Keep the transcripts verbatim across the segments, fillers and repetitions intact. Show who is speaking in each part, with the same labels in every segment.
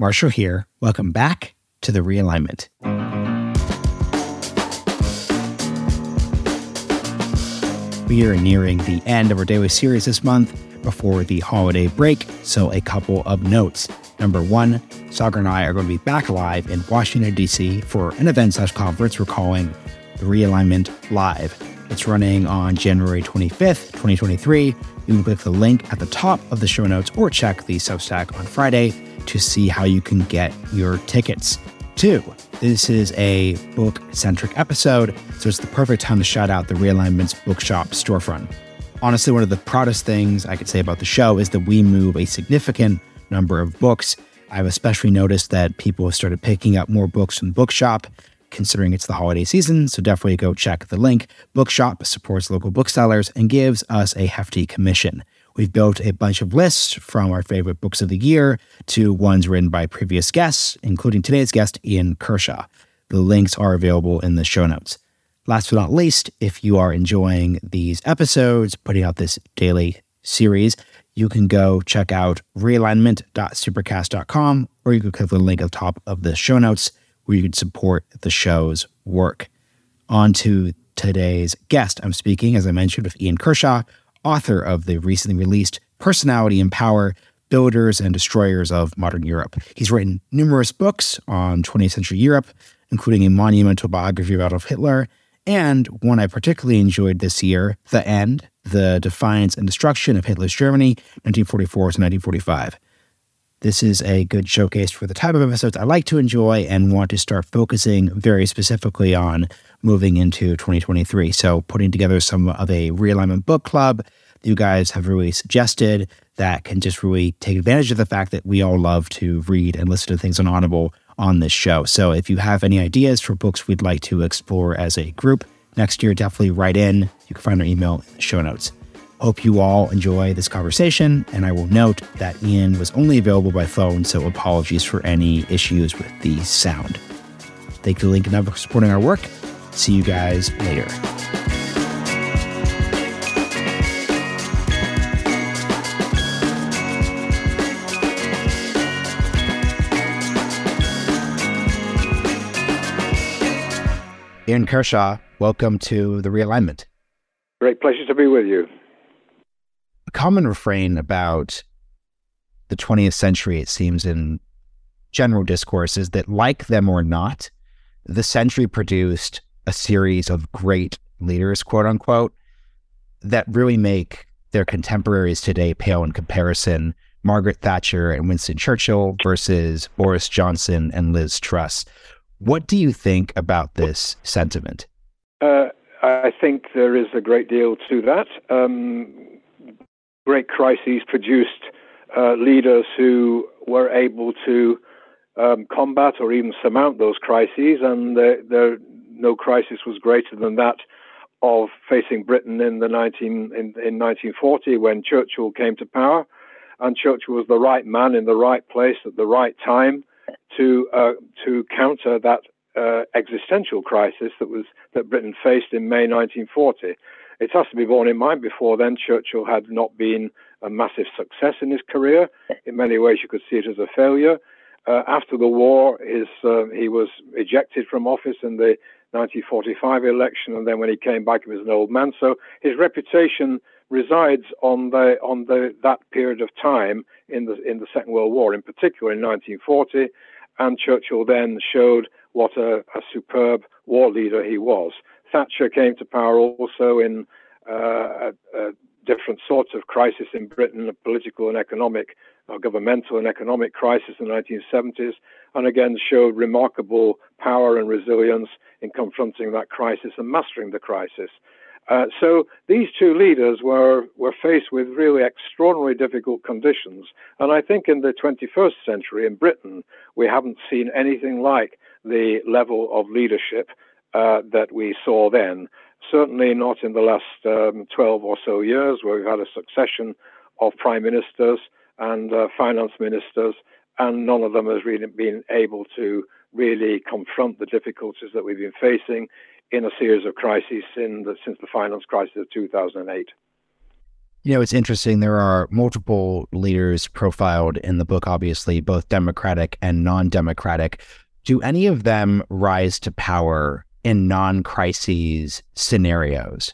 Speaker 1: Marshall here. Welcome back to The Realignment. We are nearing the end of our daily series this month before the holiday break, so a couple of notes. Number one, Sagar and I are going to be back live in Washington, D C for an event slash conference we're calling The Realignment Live. It's running on January twenty-fifth, twenty twenty-three. You can click the link at the top of the show notes or check the Substack on Friday to see how you can get your tickets. Two, this is a book-centric episode, so it's the perfect time to shout out the Realignment's bookshop storefront. Honestly, one of the proudest things I could say about the show is that we move a significant number of books. I've especially noticed that people have started picking up more books from the bookshop, considering it's the holiday season, so definitely go check the link. Bookshop supports local booksellers and gives us a hefty commission. We've built a bunch of lists from our favorite books of the year to ones written by previous guests, including today's guest, Ian Kershaw. The links are available in the show notes. Last but not least, if you are enjoying these episodes, putting out this daily series, you can go check out realignment dot supercast dot com, or you can click the link at the top of the show notes where you can support the show's work. On to today's guest. I'm speaking, as I mentioned, with Ian Kershaw, author of the recently released Personality and Power, Builders and Destroyers of Modern Europe. He's written numerous books on twentieth century Europe, including a monumental biography of Adolf Hitler, and one I particularly enjoyed this year, The End, The Defiance and Destruction of Hitler's Germany, nineteen forty-four to nineteen forty-five. This is a good showcase for the type of episodes I like to enjoy and want to start focusing very specifically on moving into twenty twenty-three. So putting together some of a Realignment book club that you guys have really suggested that can just really take advantage of the fact that we all love to read and listen to things on Audible on this show. So if you have any ideas for books we'd like to explore as a group next year, definitely write in. You can find our email in the show notes. Hope you all enjoy this conversation, and I will note that Ian was only available by phone, so apologies for any issues with the sound. Thank you, Lincoln, for supporting our work. See you guys later. Ian Kershaw, welcome to The Realignment.
Speaker 2: Great pleasure to be with you.
Speaker 1: A common refrain about the twentieth century, it seems, in general discourse is that, like them or not, the century produced a series of great leaders, quote unquote, that really make their contemporaries today pale in comparison. Margaret Thatcher and Winston Churchill versus Boris Johnson and Liz Truss. What do you think about this sentiment?
Speaker 2: Uh, I think there is a great deal to that. Um, great crises produced uh, leaders who were able to um, combat or even surmount those crises, and the, the, no crisis was greater than that of facing Britain in the nineteen in, in nineteen forty when Churchill came to power, and Churchill was the right man in the right place at the right time to uh, to counter that uh, existential crisis that was that Britain faced in May nineteen forty. It has to be borne in mind, before then, Churchill had not been a massive success in his career. In many ways, you could see it as a failure. Uh, after the war, his, uh, he was ejected from office in the nineteen forty-five election, and then when he came back, he was an old man. So his reputation resides on the on the that period of time in the in the Second World War, in particular in nineteen forty. And Churchill then showed what a, a superb war leader he was. Thatcher came to power also in uh, a, a different sorts of crisis in Britain, a political and economic, or governmental and economic crisis in the nineteen seventies, and again showed remarkable power and resilience in confronting that crisis and mastering the crisis. Uh, so these two leaders were, were faced with really extraordinarily difficult conditions. And I think in the twenty-first century in Britain, we haven't seen anything like the level of leadership uh, that we saw then. Certainly not in the last um, twelve or so years, where we've had a succession of prime ministers and uh, finance ministers, and none of them has really been able to really confront the difficulties that we've been facing in a series of crises in the, since the finance crisis of two thousand eight.
Speaker 1: You know, it's interesting. There are multiple leaders profiled in the book, obviously, both democratic and non-democratic. Do any of them rise to power in non-crises scenarios?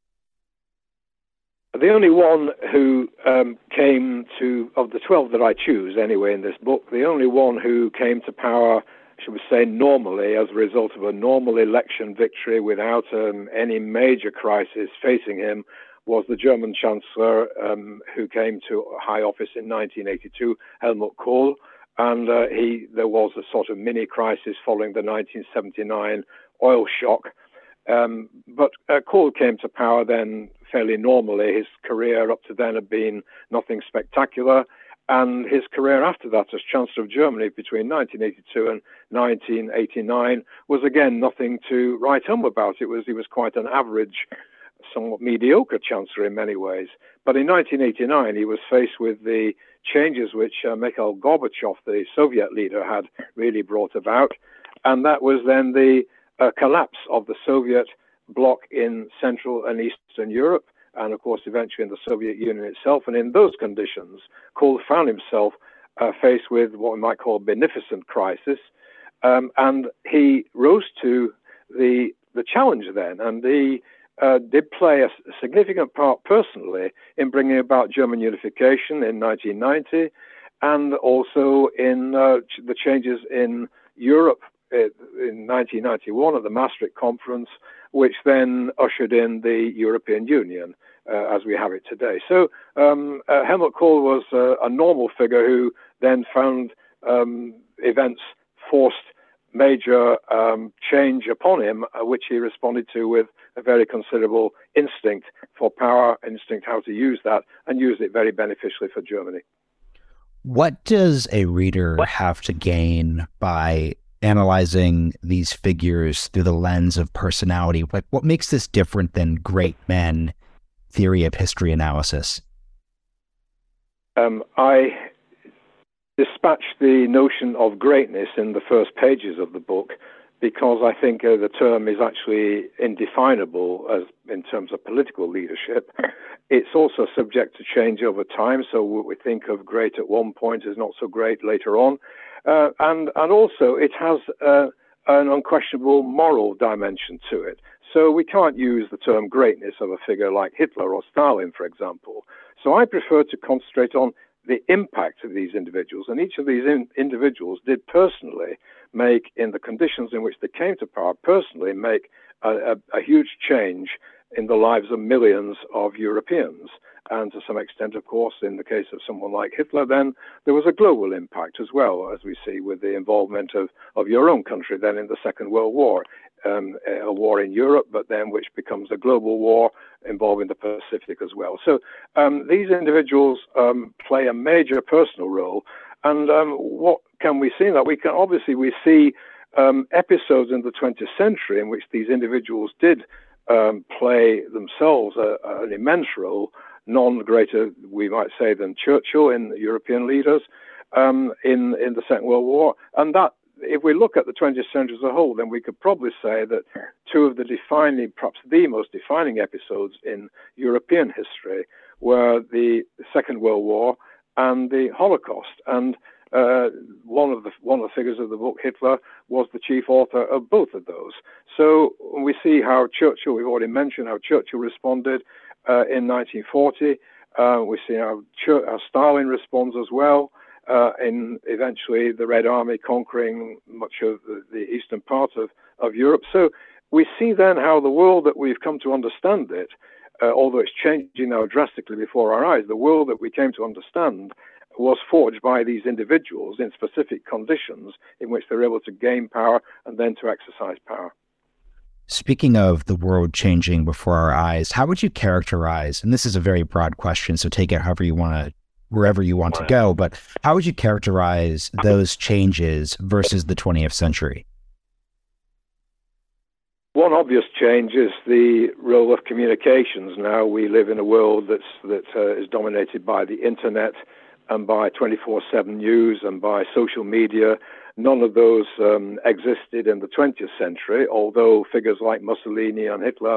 Speaker 2: The only one who um, came to, of the twelve that I choose anyway in this book, the only one who came to power, should we say, normally as a result of a normal election victory without um, any major crisis facing him was the German Chancellor um, who came to high office in nineteen eighty-two, Helmut Kohl. And uh, he, there was a sort of mini crisis following the nineteen seventy-nine oil shock. Um, but uh, Kohl came to power then fairly normally. His career up to then had been nothing spectacular. And his career after that as Chancellor of Germany between nineteen eighty-two and nineteen eighty-nine was again nothing to write home about. It was, he was quite an average, somewhat mediocre Chancellor in many ways. But in nineteen eighty-nine, he was faced with the changes which uh, Mikhail Gorbachev, the Soviet leader, had really brought about. And that was then the uh, collapse of the Soviet bloc in Central and Eastern Europe, and of course eventually in the Soviet Union itself. And in those conditions, Kohl found himself uh, faced with what we might call a beneficent crisis. Um, and he rose to the, the challenge then, and he Uh, did play a significant part personally in bringing about German unification in nineteen ninety, and also in uh, ch- the changes in Europe in nineteen ninety-one at the Maastricht Conference, which then ushered in the European Union uh, as we have it today. So um, uh, Helmut Kohl was uh, a normal figure who then found um, events forced major um, change upon him, uh, which he responded to with a very considerable instinct for power, instinct how to use that, and use it very beneficially for Germany.
Speaker 1: What does a reader what? have to gain by analyzing these figures through the lens of personality? Like, what makes this different than great men theory of history analysis?
Speaker 2: Um, I dispatch the notion of greatness in the first pages of the book because I think uh, the term is actually indefinable as in terms of political leadership. It's also subject to change over time, so what we think of great at one point is not so great later on. Uh, and, and also it has uh, an unquestionable moral dimension to it. So we can't use the term greatness of a figure like Hitler or Stalin, for example. So I prefer to concentrate on the impact of these individuals, and each of these in individuals did personally make, in the conditions in which they came to power, personally make a, a, a huge change in the lives of millions of Europeans. And to some extent, of course, in the case of someone like Hitler, then there was a global impact as well, as we see with the involvement of, of your own country then in the Second World War. Um, a war in Europe, but then which becomes a global war involving the Pacific as well. So um, these individuals um, play a major personal role. And um, what can we see in that? We can obviously we see um, episodes in the twentieth century in which these individuals did um, play themselves a, an immense role, none greater, we might say, than Churchill in European leaders um, in in the Second World War, and that. If we look at the twentieth century as a whole, then we could probably say that two of the defining, perhaps the most defining episodes in European history were the Second World War and the Holocaust. And uh, one of the one of the figures of the book, Hitler, was the chief author of both of those. So we see how Churchill, we've already mentioned how Churchill responded uh, in nineteen forty. Uh, we see how, Chur how Stalin responds as well. Uh, in eventually the Red Army conquering much of the, the eastern part of, of Europe. So we see then how the world that we've come to understand it, uh, although it's changing now drastically before our eyes, the world that we came to understand was forged by these individuals in specific conditions in which they're able to gain power and then to exercise power.
Speaker 1: Speaking of the world changing before our eyes, how would you characterize, and this is a very broad question, so take it however you want to wherever you want to go, but how would you characterize those changes versus the twentieth century?
Speaker 2: One obvious change is the role of communications. Now we live in a world that's, that uh, is dominated by the internet and by twenty-four seven news and by social media. None of those um, existed in the twentieth century, although figures like Mussolini and Hitler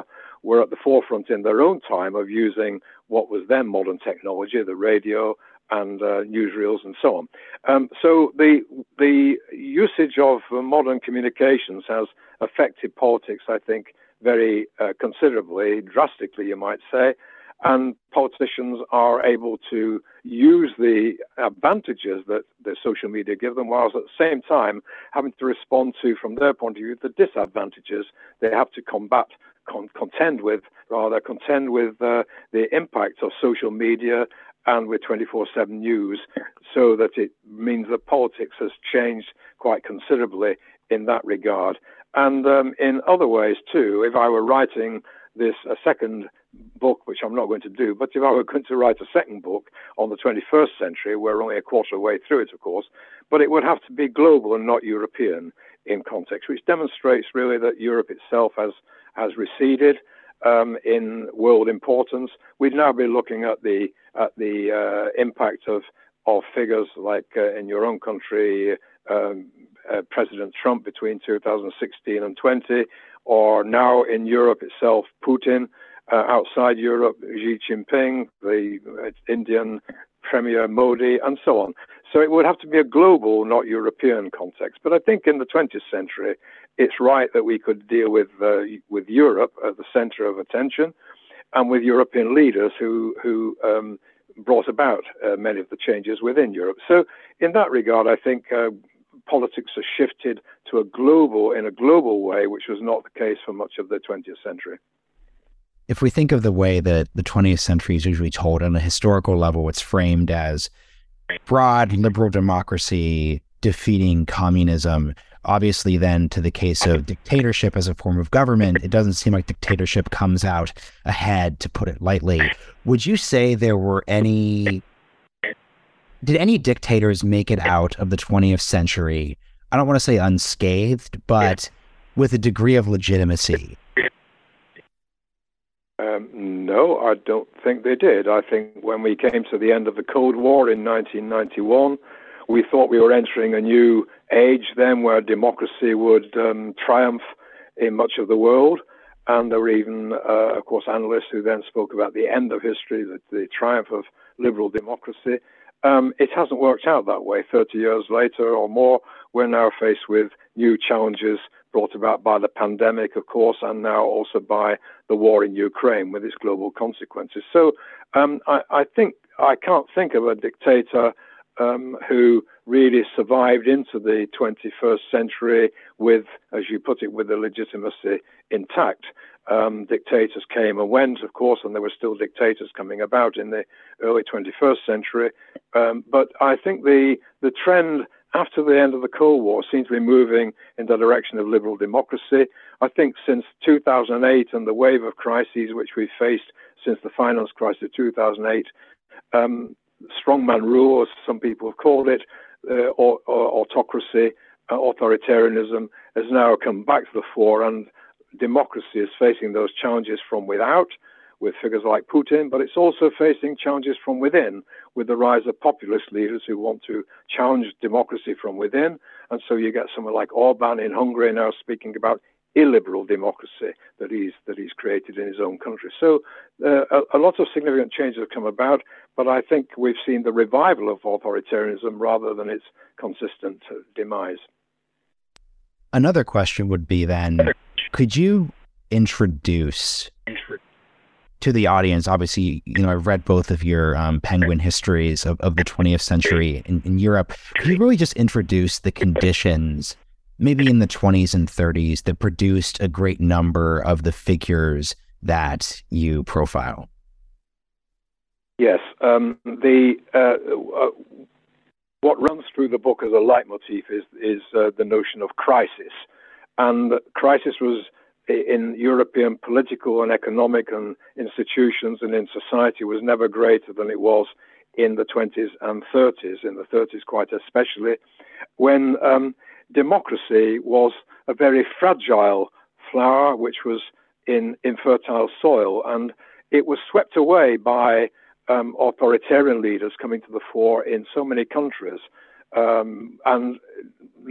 Speaker 2: were at the forefront in their own time of using what was then modern technology, the radio and uh, newsreels and so on. Um, so the the usage of uh, modern communications has affected politics, I think, very uh, considerably, drastically, you might say. And politicians are able to use the advantages that the social media give them, whilst at the same time having to respond to, from their point of view, the disadvantages they have to combat, con- contend with, rather contend with uh, the impact of social media and with twenty-four seven news, so that it means that politics has changed quite considerably in that regard. And um, in other ways, too, if I were writing this a second book, which I'm not going to do, but if I were going to write a second book on the twenty-first century, we're only a quarter of the way through it, of course, but it would have to be global and not European in context, which demonstrates really that Europe itself has, has receded um, in world importance. We'd now be looking at the at the uh, impact of, of figures like uh, in your own country, um, uh, President Trump between two thousand sixteen and twenty, or now in Europe itself, Putin. Uh, outside Europe, Xi Jinping, the uh, Indian Premier Modi, and so on. So it would have to be a global, not European context. But I think in the twentieth century, it's right that we could deal with uh, with Europe at the center of attention, and with European leaders who who um, brought about uh, many of the changes within Europe. So in that regard, I think uh, politics has shifted to a global, in a global way, which was not the case for much of the twentieth century.
Speaker 1: If we think of the way that the twentieth century is usually told on a historical level, it's framed as broad liberal democracy defeating communism. Obviously, then, to the case of dictatorship as a form of government, it doesn't seem like dictatorship comes out ahead, to put it lightly. Would you say there were any... Did any dictators make it out of the twentieth century, I don't want to say unscathed, but with a degree of legitimacy?
Speaker 2: Um, no, I don't think they did. I think when we came to the end of the Cold War in nineteen ninety-one, we thought we were entering a new age then where democracy would um, triumph in much of the world. And there were even, uh, of course, analysts who then spoke about the end of history, the, the triumph of liberal democracy. Um, it hasn't worked out that way. thirty years later or more, we're now faced with new challenges brought about by the pandemic, of course, and now also by the war in Ukraine with its global consequences. So um, I, I think I can't think of a dictator um, who really survived into the twenty-first century with, as you put it, with the legitimacy intact. Um, dictators came and went, of course, and there were still dictators coming about in the early twenty-first century. Um, but I think the the trend after the end of the Cold War seems to be moving in the direction of liberal democracy. I think since two thousand eight and the wave of crises which we've faced since the finance crisis of two thousand eight, um, strongman rule, as some people have called it, uh, or, or autocracy, uh, authoritarianism, has now come back to the fore, and democracy is facing those challenges from without, with figures like Putin, but it's also facing challenges from within, with the rise of populist leaders who want to challenge democracy from within. And so you get someone like Orban in Hungary now speaking about illiberal democracy that he's that he's created in his own country. So uh, a, a lot of significant changes have come about, but I think we've seen the revival of authoritarianism rather than its consistent uh, demise.
Speaker 1: Another question would be then, could you introduce to the audience, obviously, you know, I've read both of your um, Penguin histories of, of the twentieth century in, in Europe. Could you really just introduce the conditions, maybe in the twenties and thirties, that produced a great number of the figures that you profile?
Speaker 2: Yes. Um, the uh, uh, what runs through the book as a leitmotif is, is uh, the notion of crisis. And crisis was in European political and economic and institutions and in society was never greater than it was in the twenties and thirties, in the thirties quite especially, when um, democracy was a very fragile flower which was in infertile soil, and it was swept away by um, authoritarian leaders coming to the fore in so many countries. Um, and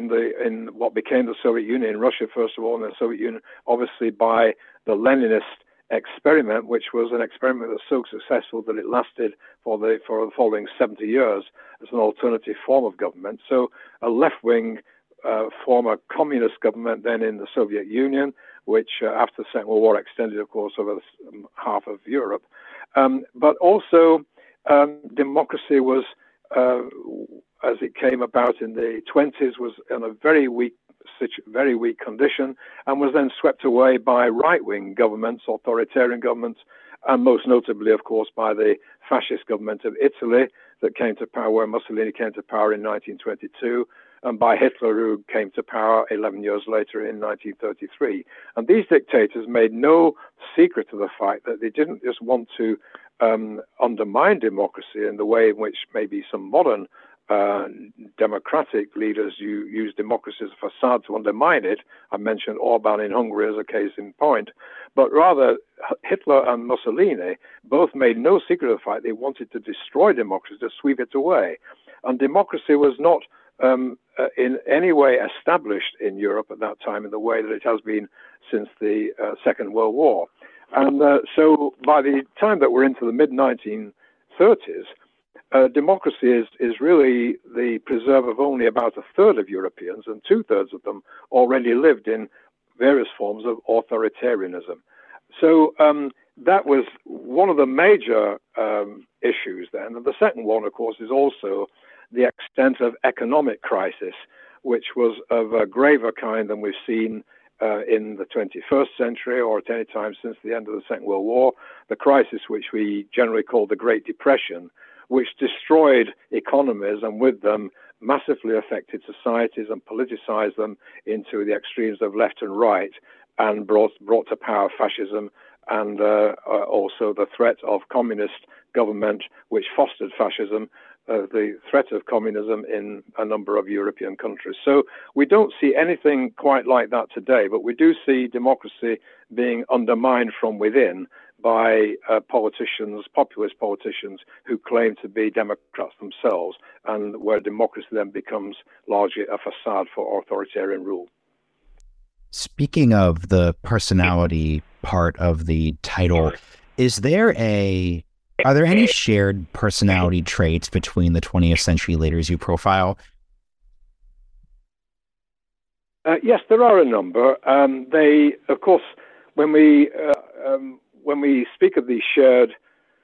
Speaker 2: in the in what became the Soviet Union, in Russia first of all, and the Soviet Union, obviously by the Leninist experiment, which was an experiment that was so successful that it lasted for the for the following seventy years as an alternative form of government. So a left-wing uh, former communist government then in the Soviet Union, which uh, after the Second World War extended, of course, over um, half of Europe. Um, but also um, democracy was, uh, as it came about in the twenties, was in a very weak very weak condition, and was then swept away by right-wing governments, authoritarian governments, and most notably, of course, by the fascist government of Italy that came to power, where Mussolini came to power in nineteen twenty-two, and by Hitler, who came to power eleven years later in nineteen thirty-three. And these dictators made no secret of the fact that they didn't just want to um, undermine democracy in the way in which maybe some modern Uh, democratic leaders you use democracy as a facade to undermine it. I mentioned Orban in Hungary as a case in point, but rather Hitler and Mussolini both made no secret of the fact they wanted to destroy democracy, to sweep it away. And democracy was not um, uh, in any way established in Europe at that time in the way that it has been since the uh, Second World War. And uh, so by the time that we're into the mid nineteen thirties, Uh, democracy is, is really the preserve of only about a third of Europeans, and two-thirds of them already lived in various forms of authoritarianism. So um, that was one of the major um, issues then. And the second one, of course, is also the extent of economic crisis, which was of a graver kind than we've seen uh, in the twenty-first century or at any time since the end of the Second World War, the crisis which we generally call the Great Depression, which destroyed economies and with them massively affected societies and politicized them into the extremes of left and right, and brought, brought to power fascism and uh, uh, also the threat of communist government, which fostered fascism, uh, the threat of communism in a number of European countries. So we don't see anything quite like that today, but we do see democracy being undermined from within by uh, politicians, populist politicians, who claim to be Democrats themselves, and where democracy then becomes largely a facade for authoritarian rule.
Speaker 1: Speaking of the personality part of the title, is there a, are there any shared personality traits between the twentieth century leaders you profile?
Speaker 2: Uh, yes, there are a number. Um, they, of course, when we uh, um, when we speak of these shared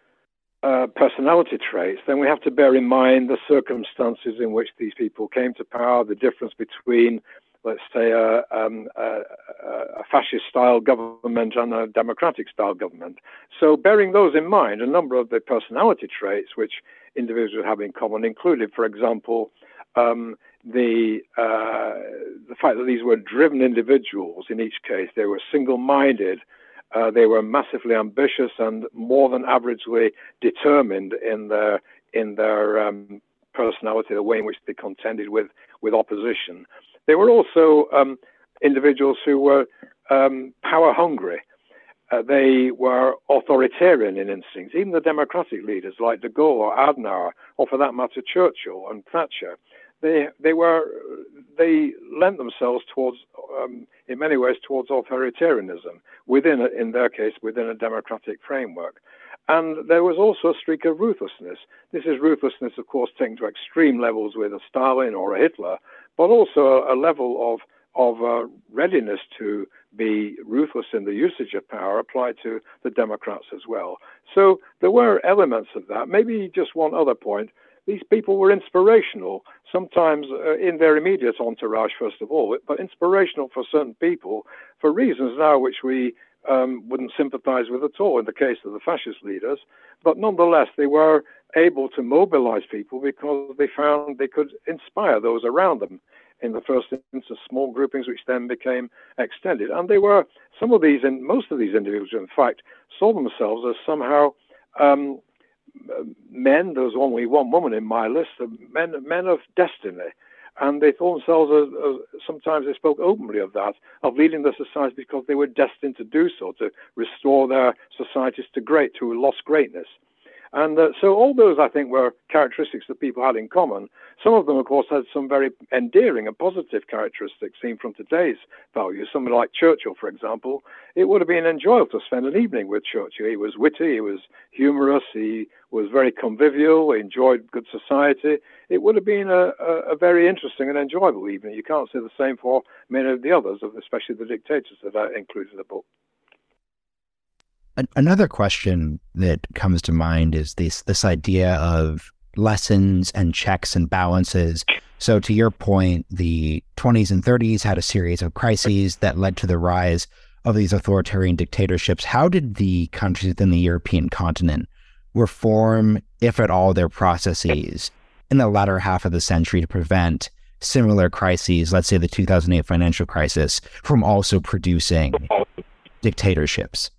Speaker 2: uh, personality traits, then we have to bear in mind the circumstances in which these people came to power, the difference between, let's say, a, um, a, a fascist-style government and a democratic-style government. So bearing those in mind, a number of the personality traits which individuals have in common included, for example, um, the, uh, the fact that these were driven individuals in each case. They were single-minded. Uh, they were massively ambitious and more than averagely determined in their in their um, personality, the way in which they contended with with opposition. They were also um, individuals who were um, power hungry. Uh, they were authoritarian in instincts. Even the democratic leaders like de Gaulle or Adenauer, or for that matter Churchill and Thatcher, they they were they lent themselves towards um, in many ways towards authoritarianism within a, in their case within a democratic framework. And there was also a streak of ruthlessness. This is ruthlessness, of course, taken to extreme levels with a Stalin or a Hitler, but also a, a level of of uh, readiness to be ruthless in the usage of power applied to the Democrats as well. So there were elements of that. Maybe just one other point. These people were inspirational, sometimes uh, in their immediate entourage, first of all, but inspirational for certain people for reasons now which we um, wouldn't sympathize with at all in the case of the fascist leaders. But nonetheless, they were able to mobilize people because they found they could inspire those around them. In the first instance, small groupings, which then became extended. And they were, some of these, and most of these individuals, in fact, saw themselves as somehow um, men. There was only one woman in my list, of men, men of destiny. And they thought themselves, as, as, sometimes they spoke openly of that, of leading the societies because they were destined to do so, to restore their societies to great, to lost greatness. And uh, so all those, I think, were characteristics that people had in common. Some of them, of course, had some very endearing and positive characteristics seen from today's values. Somebody like Churchill, for example, it would have been enjoyable to spend an evening with Churchill. He was witty, he was humorous, he was very convivial, he enjoyed good society. It would have been a, a, a very interesting and enjoyable evening. You can't say the same for many of the others, especially the dictators that I included in the book.
Speaker 1: Another question that comes to mind is this this idea of lessons and checks and balances. So to your point, the twenties and thirties had a series of crises that led to the rise of these authoritarian dictatorships. How did the countries within the European continent reform, if at all, their processes in the latter half of the century to prevent similar crises, let's say the two thousand eight financial crisis, from also producing dictatorships?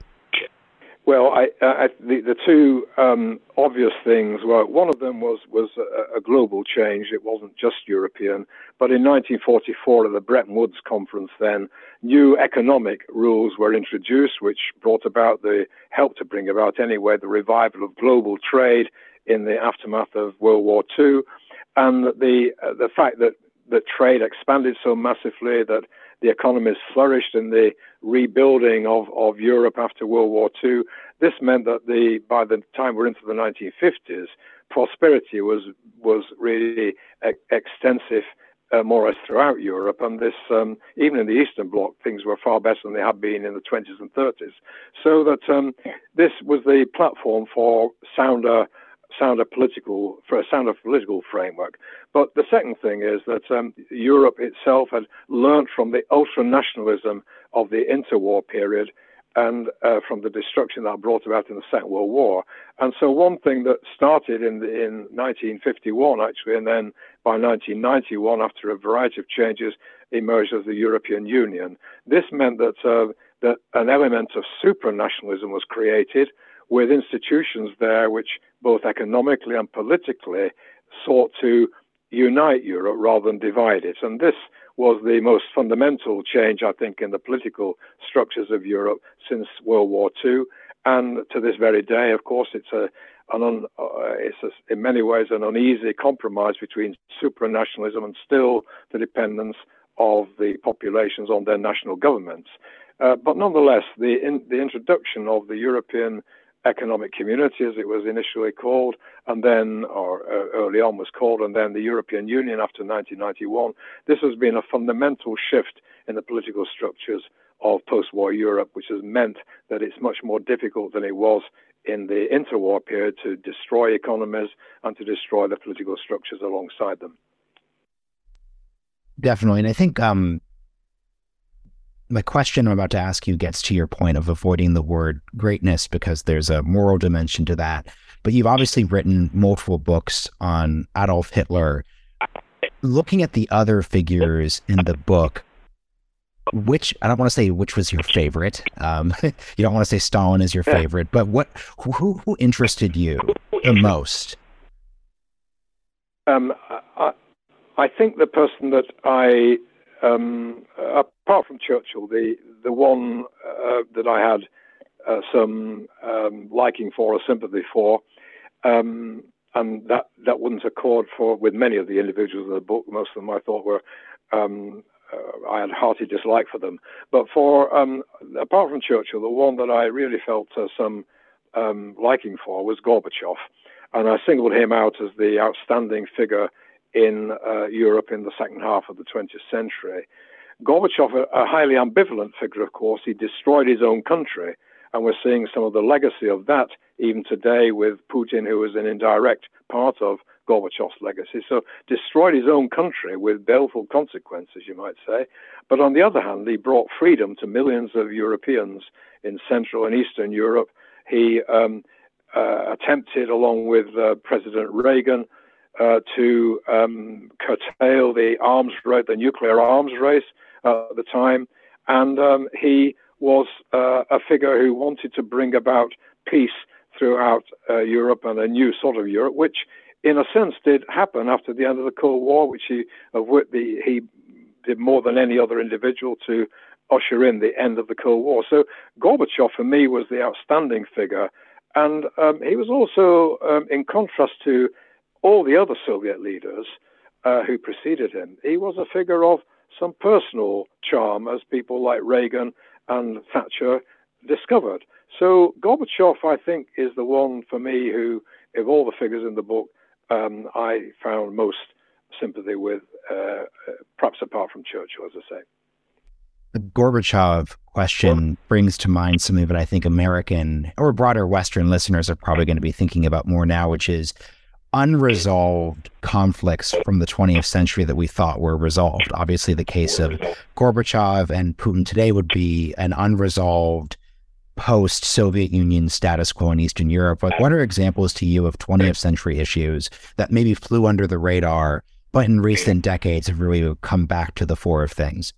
Speaker 2: Well, I, I, the, the two um, obvious things were, one of them was, was a, a global change. It wasn't just European. But in nineteen forty-four, at the Bretton Woods conference then, new economic rules were introduced, which brought about the, helped to bring about anyway, the revival of global trade in the aftermath of World War Two. And the, uh, the fact that, that trade expanded so massively, that the economies flourished in the rebuilding of, of Europe after World War Two. This meant that the by the time we're into the nineteen fifties, prosperity was was really e- extensive, uh, more or less throughout Europe. And this, um, even in the Eastern Bloc, things were far better than they had been in the twenties and thirties. So that um, this was the platform for sounder. sounder political for a sounder political framework. But the second thing is that um, Europe itself had learnt from the ultranationalism of the interwar period and uh, from the destruction that brought about in the Second World War. And so one thing that started in the, in nineteen fifty-one, actually, and then by nineteen ninety-one, after a variety of changes, emerged as the European Union. This meant that uh, that an element of supranationalism was created, with institutions there which both economically and politically sought to unite Europe rather than divide it. And this was the most fundamental change, I think, in the political structures of Europe since World War Two. And to this very day, of course, it's a an un, uh, it's a, in many ways an uneasy compromise between supranationalism and still the dependence of the populations on their national governments. Uh, but nonetheless, the in, the introduction of the European Economic Community, as it was initially called, and then, or uh, early on was called, and then the European Union after nineteen ninety-one, this has been a fundamental shift in the political structures of post-war Europe, which has meant that it's much more difficult than it was in the interwar period to destroy economies and to destroy the political structures alongside them.
Speaker 1: Definitely. And I think um, the question I'm about to ask you gets to your point of avoiding the word greatness, because there's a moral dimension to that. But you've obviously written multiple books on Adolf Hitler. Looking at the other figures in the book, which, I don't want to say which was your favorite. Um, you don't want to say Stalin is your favorite, but what who, who interested you the most?
Speaker 2: Um, I, I think the person that I Um, apart from Churchill, the the one uh, that I had uh, some um, liking for or sympathy for, um, and that, that wouldn't accord for with many of the individuals in the book. Most of them I thought were um, uh, I had hearty dislike for them. But for um, apart from Churchill, the one that I really felt uh, some um, liking for was Gorbachev, and I singled him out as the outstanding figure in uh, Europe in the second half of the twentieth century. Gorbachev, a, a highly ambivalent figure, of course, he destroyed his own country, and we're seeing some of the legacy of that even today with Putin, who was an indirect part of Gorbachev's legacy. So destroyed his own country with baleful consequences, you might say. But on the other hand, he brought freedom to millions of Europeans in Central and Eastern Europe. He um, uh, attempted, along with uh, President Reagan, Uh, to um, curtail the arms race, the nuclear arms race uh, at the time, and um, he was uh, a figure who wanted to bring about peace throughout uh, Europe and a new sort of Europe, which, in a sense, did happen after the end of the Cold War, which he of which the, he did more than any other individual to usher in the end of the Cold War. So Gorbachev, for me, was the outstanding figure. And um, he was also, um, in contrast to all the other Soviet leaders uh, who preceded him, he was a figure of some personal charm, as people like Reagan and Thatcher discovered. So Gorbachev, I think, is the one for me who, of all the figures in the book, um, I found most sympathy with, uh, perhaps apart from Churchill, as I say.
Speaker 1: The Gorbachev question brings to mind something that I think American or broader Western listeners are probably going to be thinking about more now, which is unresolved conflicts from the twentieth century that we thought were resolved. Obviously, the case of Gorbachev and Putin today would be an unresolved post-Soviet Union status quo in Eastern Europe. But what are examples to you of twentieth century issues that maybe flew under the radar, but in recent decades have really come back to the fore of things?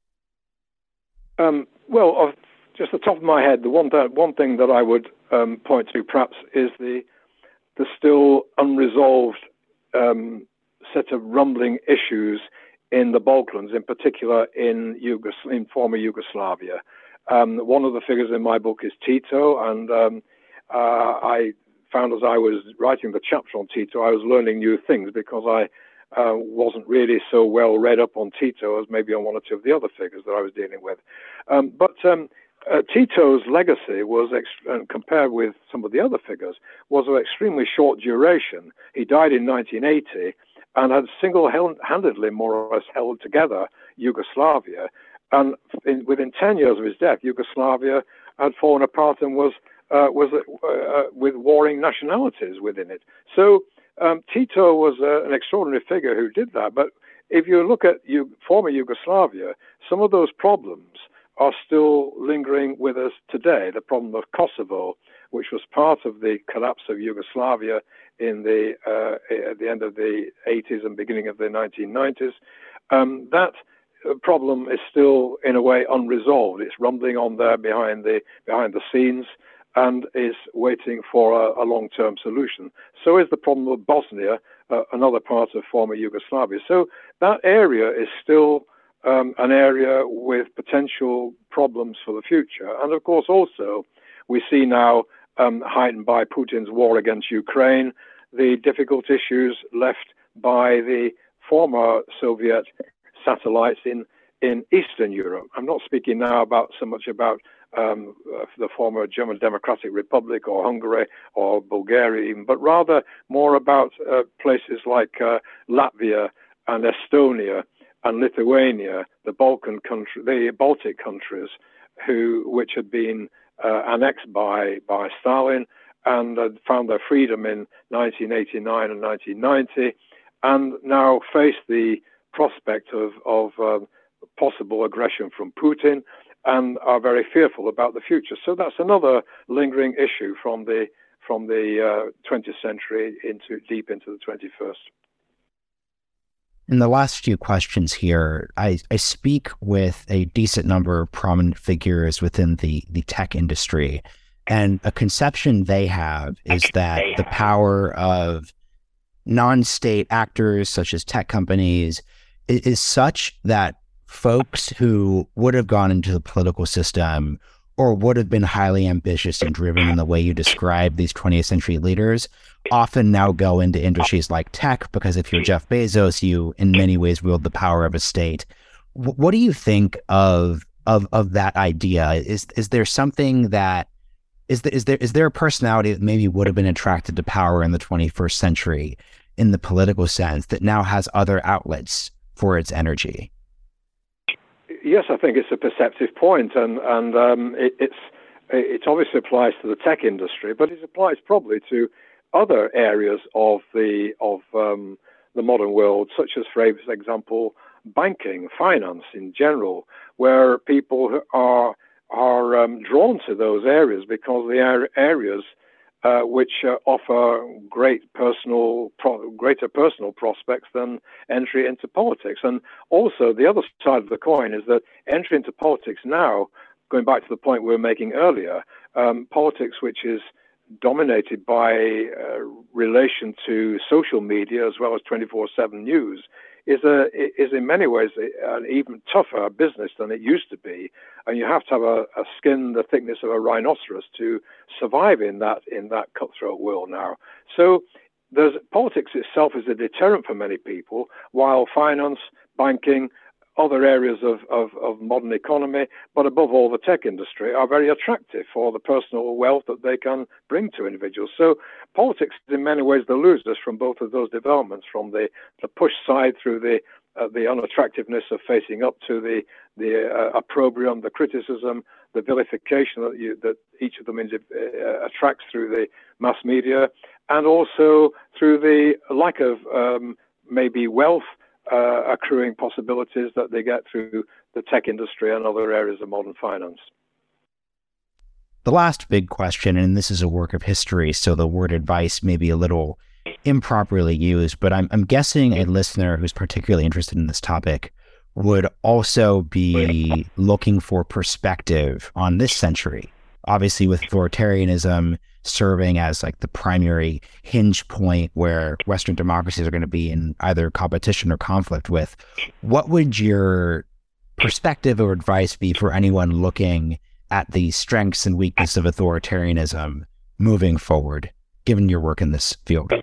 Speaker 2: Um, well, off just the top of my head, the one that, one thing that I would um, point to perhaps is the the still unresolved um, set of rumbling issues in the Balkans, in particular in, Yugos- in former Yugoslavia. Um, one of the figures in my book is Tito, and um, uh, I found as I was writing the chapter on Tito, I was learning new things because I uh, wasn't really so well read up on Tito as maybe on one or two of the other figures that I was dealing with. Um, but um, uh, Tito's legacy was, ex- uh, compared with some of the other figures, was of extremely short duration. He died in nineteen eighty and had single-handedly, more or less, held together Yugoslavia. And in, within ten years of his death, Yugoslavia had fallen apart and was uh, was uh, uh, with warring nationalities within it. So um, Tito was uh, an extraordinary figure who did that. But if you look at U- former Yugoslavia, some of those problems are still lingering with us today. The problem of Kosovo, which was part of the collapse of Yugoslavia in the uh, at the end of the eighties and beginning of the nineteen nineties, um, that problem is still in a way unresolved. It's rumbling on there behind the behind the scenes and is waiting for a, a long-term solution. So is the problem of Bosnia, uh, another part of former Yugoslavia. So that area is still um, an area with potential problems for the future. And of course also we see now, um, heightened by Putin's war against Ukraine, the difficult issues left by the former Soviet satellites in, in Eastern Europe. I'm not speaking now about so much about um, uh, the former German Democratic Republic or Hungary or Bulgaria even, but rather more about uh, places like uh, Latvia and Estonia and Lithuania, the Balkan country, the Baltic countries, who which had been uh, annexed by by Stalin and had found their freedom in nineteen eighty-nine and nineteen ninety, and now face the prospect of, of uh, possible aggression from Putin and are very fearful about the future. So that's another lingering issue from the from the uh, twentieth century into deep into the twenty-first.
Speaker 1: In the last few questions here, I, I speak with a decent number of prominent figures within the, the tech industry, and a conception they have is that the power of non-state actors such as tech companies is, is such that folks who would have gone into the political system or would have been highly ambitious and driven in the way you describe these twentieth century leaders often now go into industries like tech, because if you're Jeff Bezos, you in many ways wield the power of a state. W- what do you think of of of that idea? Is is there something that is the, is there is there a personality that maybe would have been attracted to power in the twenty-first century in the political sense that now has other outlets for its energy?
Speaker 2: Yes, I think it's a perceptive point, and and um, it, it's it obviously applies to the tech industry, but it applies probably to other areas of the of um, the modern world, such as, for example, banking, finance in general, where people are are um, drawn to those areas because they are areas uh, which uh, offer great personal, pro- greater personal prospects than entry into politics. And also, the other side of the coin is that entry into politics now, going back to the point we were making earlier, um, politics which is dominated by uh, relation to social media as well as twenty-four seven news, is a is in many ways an even tougher business than it used to be, and you have to have a, a skin the thickness of a rhinoceros to survive in that in that cutthroat world now. So there's politics itself is a deterrent for many people, while finance, banking, other areas of, of, of modern economy, but above all the tech industry, are very attractive for the personal wealth that they can bring to individuals. So politics is in many ways the losers from both of those developments, from the, the push side through the uh, the unattractiveness of facing up to the the uh, opprobrium, the criticism, the vilification that you, that each of them uh, attracts through the mass media, and also through the lack of um, maybe wealth Uh, accruing possibilities that they get through the tech industry and other areas of modern finance.
Speaker 1: The last big question, and this is a work of history, so the word advice may be a little improperly used, but I'm, I'm guessing a listener who's particularly interested in this topic would also be looking for perspective on this century. Obviously, with authoritarianism serving as like the primary hinge point where Western democracies are going to be in either competition or conflict with, what would your perspective or advice be for anyone looking at the strengths and weaknesses of authoritarianism moving forward, given your work in this field?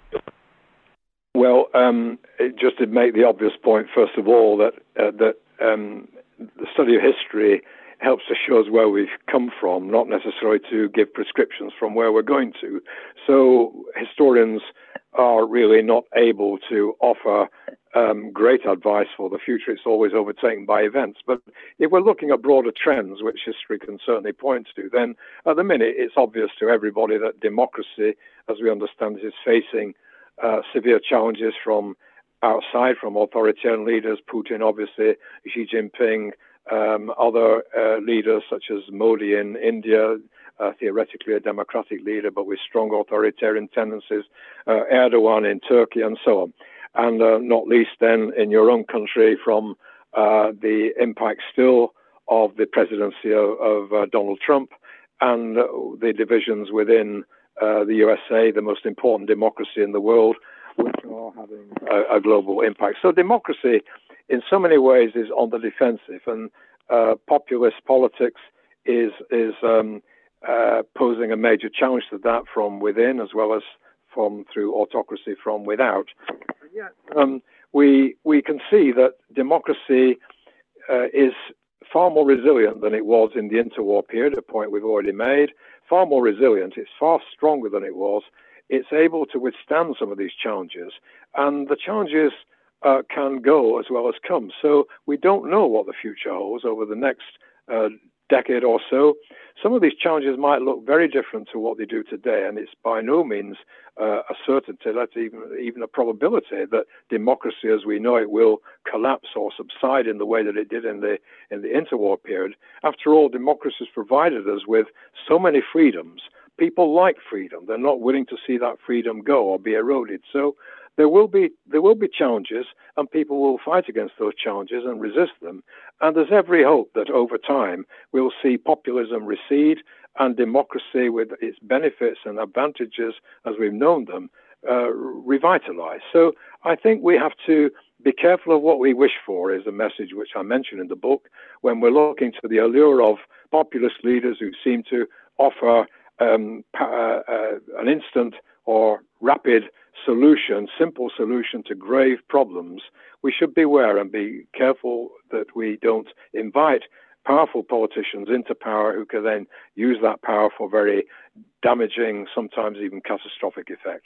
Speaker 2: Well, um, just to make the obvious point, first of all, that uh, that um, the study of history helps to show us where we've come from, not necessarily to give prescriptions from where we're going to. So historians are really not able to offer um, great advice for the future. It's always overtaken by events. But if we're looking at broader trends, which history can certainly point to, then at the minute it's obvious to everybody that democracy, as we understand it, is facing uh, severe challenges from outside, from authoritarian leaders, Putin, obviously, Xi Jinping, Um, other uh, leaders such as Modi in India, uh, theoretically a democratic leader, but with strong authoritarian tendencies, uh, Erdogan in Turkey, and so on. And uh, not least then in your own country from uh, the impact still of the presidency of, of uh, Donald Trump and uh, the divisions within uh, the U S A, the most important democracy in the world, which are having a, a global impact. So democracy in so many ways is on the defensive, and uh, populist politics is is um, uh, posing a major challenge to that from within as well as from through autocracy from without. And yet, um, we we can see that democracy uh, is far more resilient than it was in the interwar period, a point we've already made. Far more resilient. It's far stronger than it was. It's able to withstand some of these challenges, and the challenges Uh, can go as well as come. So we don't know what the future holds over the next uh, decade or so. Some of these challenges might look very different to what they do today, and it's by no means uh, a certainty, that's even, even a probability that democracy as we know it will collapse or subside in the way that it did in the, in the interwar period. After all, democracy has provided us with so many freedoms. People like freedom. They're not willing to see that freedom go or be eroded. So There will be there will be challenges, and people will fight against those challenges and resist them. And there's every hope that over time we'll see populism recede and democracy, with its benefits and advantages as we've known them, uh, revitalize. So I think we have to be careful of what we wish for, is a message which I mentioned in the book, when we're looking to the allure of populist leaders who seem to offer um, uh, uh, an instant or rapid solution, simple solution to grave problems. We should beware and be careful that we don't invite powerful politicians into power who can then use that power for very damaging, sometimes even catastrophic effect.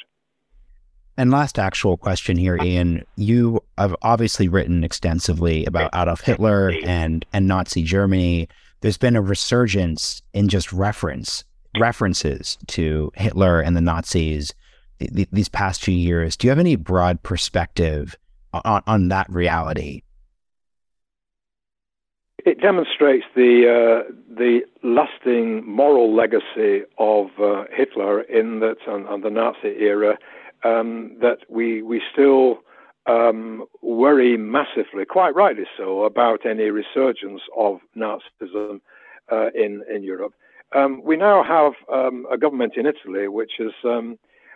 Speaker 1: And last actual question here, Ian. You have obviously written extensively about Adolf Hitler and, and Nazi Germany. There's been a resurgence in just reference, references to Hitler and the Nazis these past few years. Do you have any broad perspective on, on that reality?
Speaker 2: It demonstrates the uh, the lasting moral legacy of uh, Hitler in that and, and the Nazi era, um, that we we still um, worry massively, quite rightly so, about any resurgence of Nazism uh, in in Europe. Um, we now have um, a government in Italy which is um,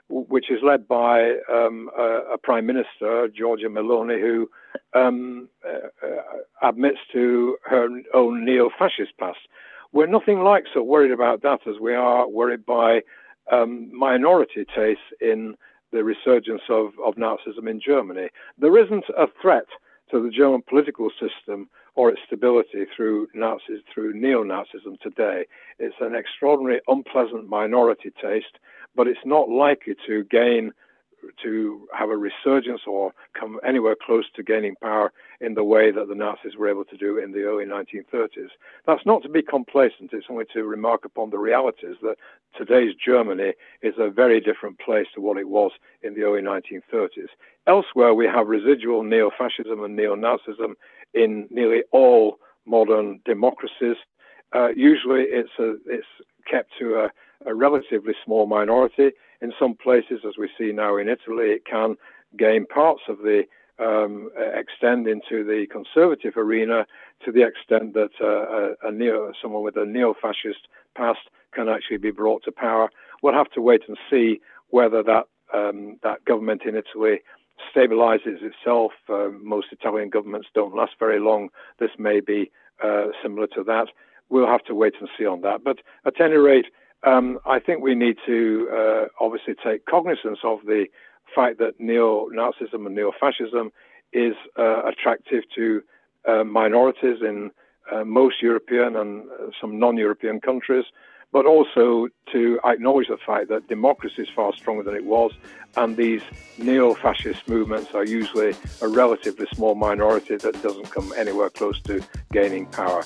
Speaker 2: which is led by um, a, a Prime Minister, Giorgia Meloni, who um, uh, admits to her own neo-fascist past. We're nothing like so worried about that as we are worried by um, minority tastes in the resurgence of, of Nazism in Germany. There isn't a threat to the German political system or its stability through Nazis, through neo-Nazism today. It's an extraordinary, unpleasant minority taste, but it's not likely to gain, to have a resurgence or come anywhere close to gaining power in the way that the Nazis were able to do in the early nineteen thirties. That's not to be complacent, it's only to remark upon the realities that today's Germany is a very different place to what it was in the early nineteen thirties. Elsewhere, we have residual neo-fascism and neo-Nazism in nearly all modern democracies. Uh, usually it's, a, it's kept to a, a relatively small minority. In some places, as we see now in Italy, it can gain parts of the, um, extend into the conservative arena to the extent that uh, a, a neo, someone with a neo-fascist past can actually be brought to power. We'll have to wait and see whether that, um, that government in Italy stabilizes itself. Uh, most Italian governments don't last very long. This may be uh, similar to that. We'll have to wait and see on that. But at any rate, um, I think we need to uh, obviously take cognizance of the fact that neo-Nazism and neo-fascism is uh, attractive to uh, minorities in uh, most European and uh, some non-European countries, but also to acknowledge the fact that democracy is far stronger than it was, and these neo-fascist movements are usually a relatively small minority that doesn't come anywhere close to gaining power.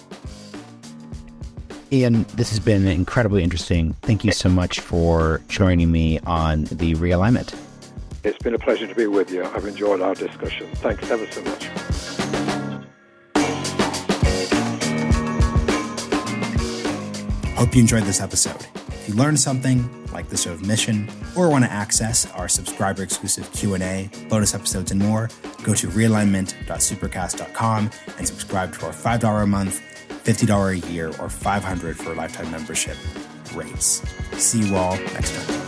Speaker 1: Ian, this has been incredibly interesting. Thank you so much for joining me on The Realignment.
Speaker 2: It's been a pleasure to be with you. I've enjoyed our discussion. Thanks ever so much.
Speaker 3: Hope you enjoyed this episode. If you learned something, like the show of Mission, or want to access our subscriber-exclusive Q and A, bonus episodes, and more, go to realignment dot supercast dot com and subscribe to our five dollars a month, fifty dollars a year, or five hundred dollars for a lifetime membership rates. See you all next time.